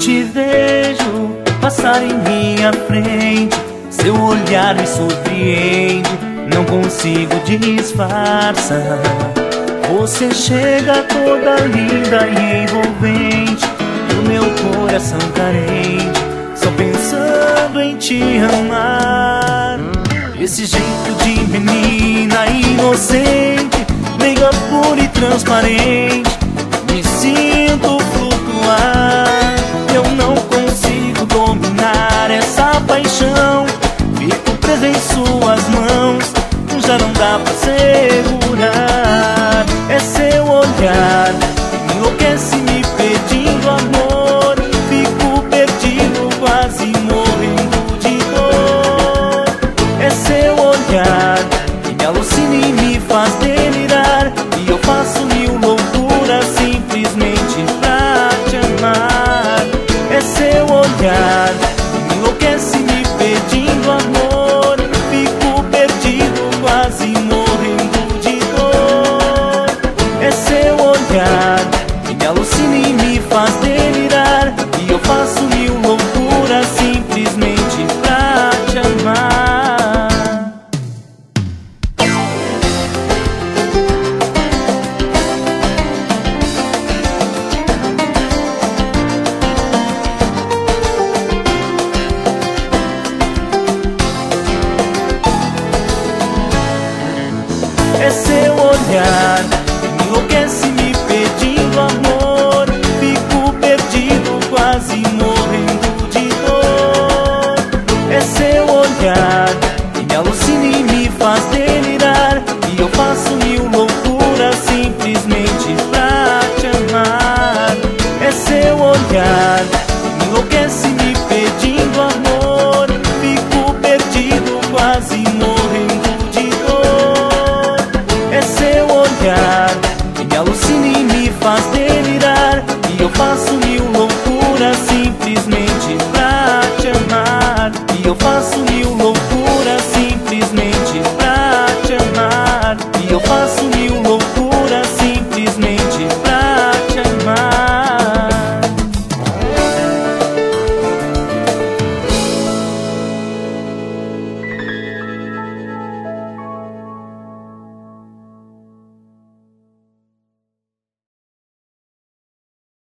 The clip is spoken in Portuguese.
te vejo passar em minha frente, seu olhar me surpreende, não consigo disfarçar. Você chega toda linda e envolvente, no meu coração carente, só pensando em te amar. Esse jeito de menina inocente, meiga pura e transparente, me sinto flutuar. Eu não consigo dominar essa paixão, fico preso em sua